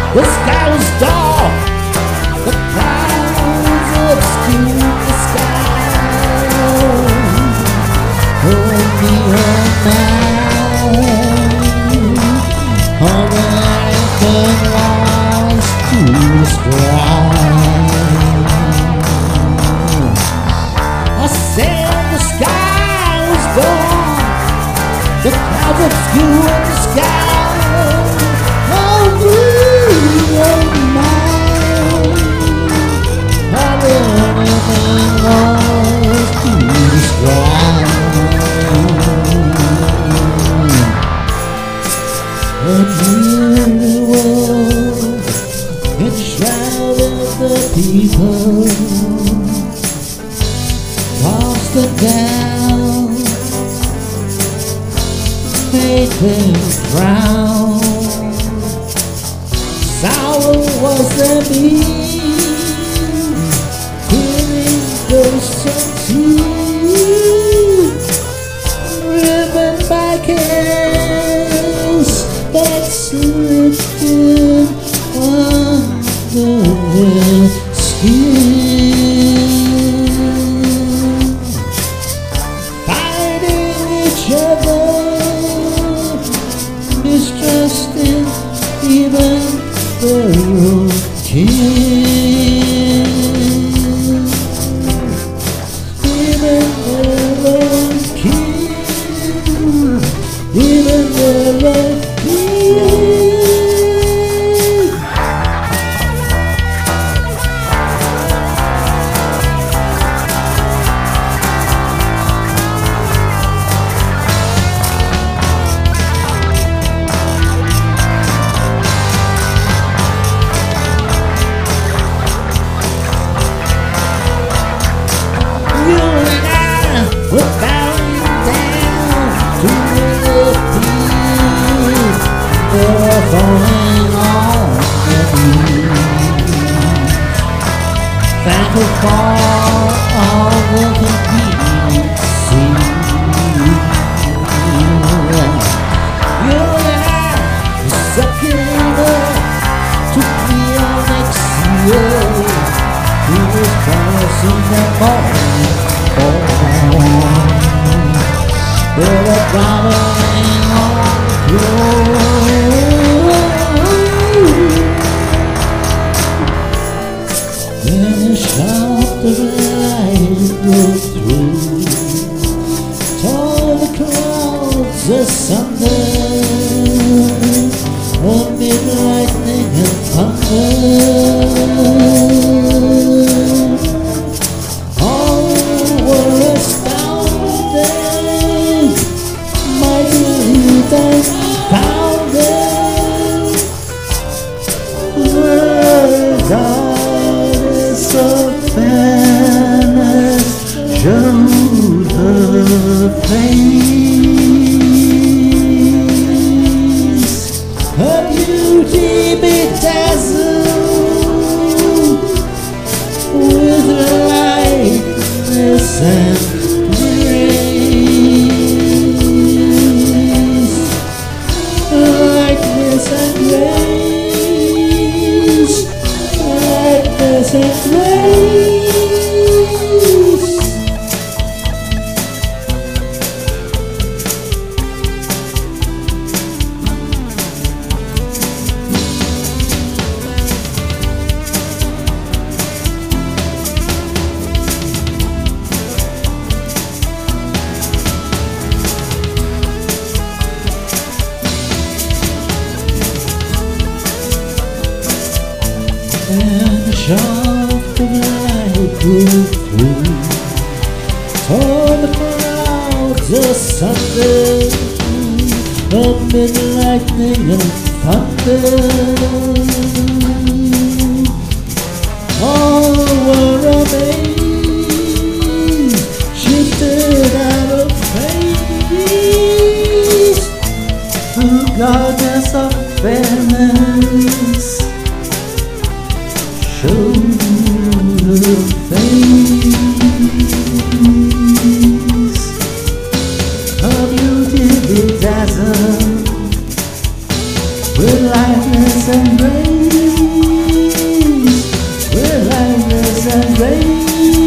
The sky was dark, the clouds obscured the sky. Oh, neon night, all everything lost to the sky. I said the sky was dark, the clouds obscured the sky. Oh, neon night, all everything lost to the sky. A new world enshrouded the people, tossed them down, made them drown. Sorrow was their means, hearing ghosts and tears, driven by chaos that slipped in under their skin, fighting each other, mistrusting even their own kin, even their own kin, even their own kin. We're bowing down to the peak. They're falling on their knees. Thankful for all the competing seas. You and I are sucking up to be our next year. We will cross in that morning. They're traveling on through. When the shaft of light broke through, tore the clouds asunder, amid lightning and thunder. Found them, regardless of fairness, showed her face, her beauty bedazzled with lightness and and grace, lightness and grace. And the shaft of light broke through, tore the clouds asunder, amid lightning and thunder. All were amazed, shifted out of place, through goddess of fairness. Show her face, her beauty bedazzled with lightness and grace, with lightness and grace.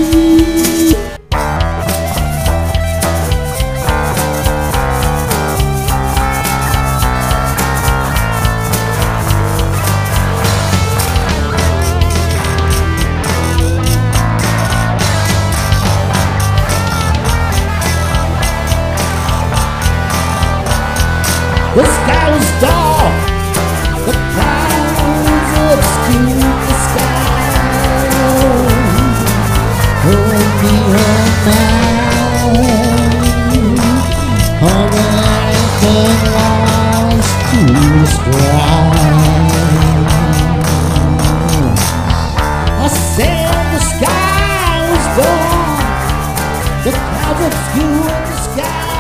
The sky was dark, the clouds obscured the sky. Oh, me and mine, all everything lost to the sky. I said the sky was dark, the clouds obscured the sky.